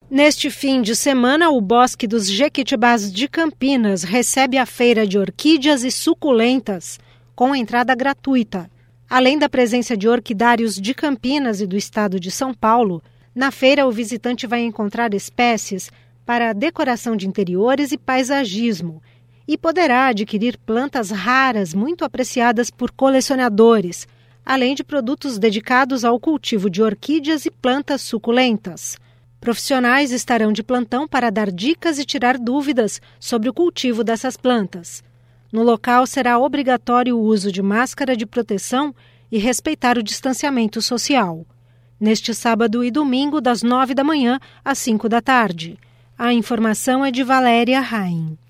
Neste fim de semana, o Bosque dos Jequitibás de Campinas recebe a Feira de Orquídeas e Suculentas, com entrada gratuita. Além da presença de orquidários de Campinas e do estado de São Paulo, na feira o visitante vai encontrar espécies para decoração de interiores e paisagismo e poderá adquirir plantas raras muito apreciadas por colecionadores, além de produtos dedicados ao cultivo de orquídeas e plantas suculentas. Profissionais estarão de plantão para dar dicas e tirar dúvidas sobre o cultivo dessas plantas. No local será obrigatório o uso de máscara de proteção e respeitar o distanciamento social. Neste sábado e domingo, das 9 da manhã às 5 da tarde. A informação é de Valéria Rain.